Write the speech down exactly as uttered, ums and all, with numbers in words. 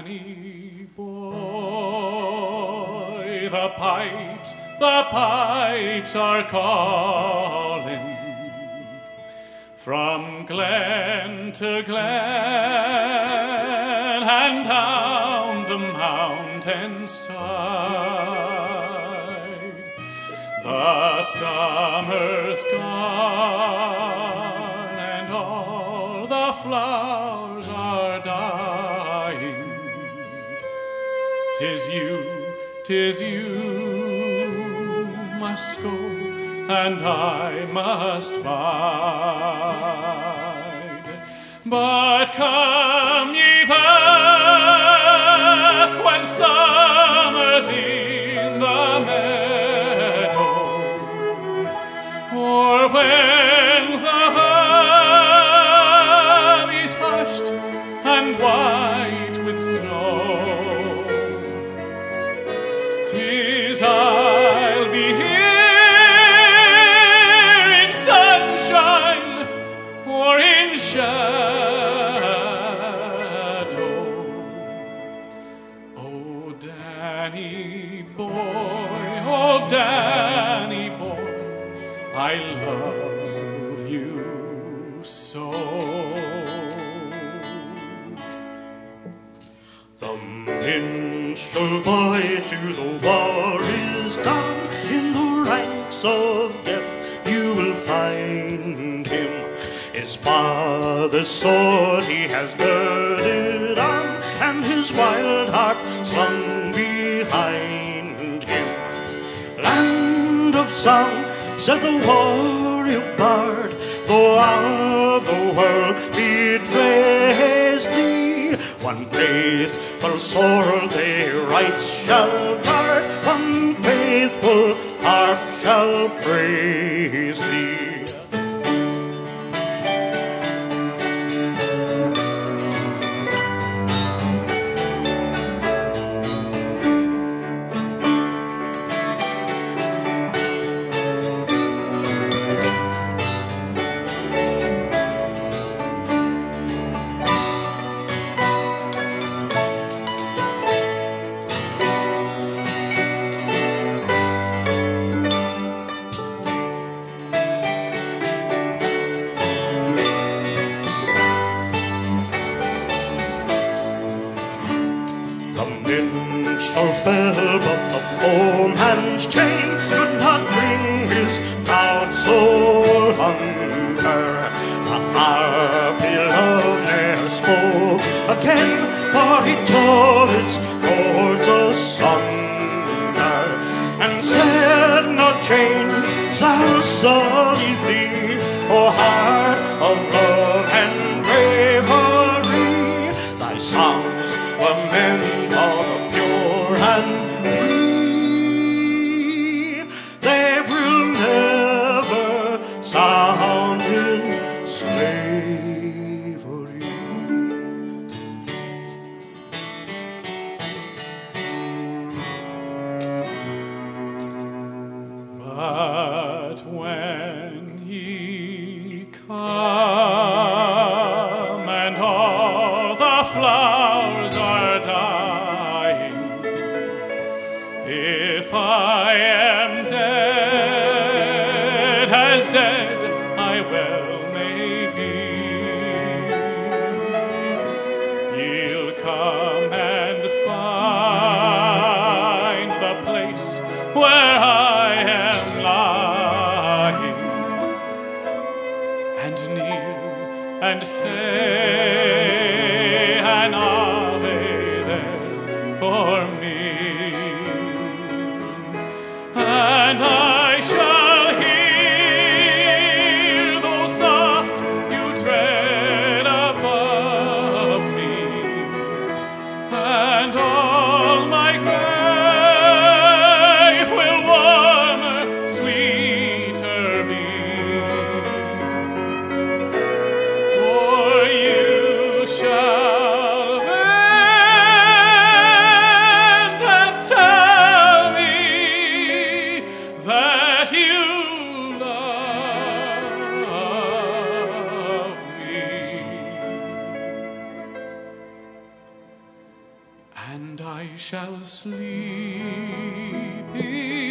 Danny boy, the pipes, the pipes are calling from glen to glen and down the mountainside. The summer's gone and all the flowers are dying. 'Tis you, 'tis you must go, and I must bide. But come ye back when summer's in the meadow, or when the valley's hushed and white with snow. 'Tis I'll be here in sunshine or in shadow. Oh, Danny boy, oh, Danny boy, I love you so. The minstrel boy to the war is gone. In the ranks of death you will find him. His father's sword he has girded on, and his wild heart slung behind him. Land of song, said the warrior bard, though all the world betrays thee, one faithful soul they rights shall guard, one faithful heart shall praise thee. Minstrel fell, but the foeman's chain could not bring his proud soul under. The happy love ne'er spoke again, for he tore its cords asunder, and said, no change shall sully thee, O heart of love and bravery. Thy songs were meant for the pure and free. They will never sound in slavery. But when ye come and all the flowers are dying, if I am dead, as dead I well may be, ye'll come and find the place where I am lying, and kneel and say an Ave there for me, and I shall hear, though soft you tread above me, and all my grave will warmer, sweeter be. For you shall sleep in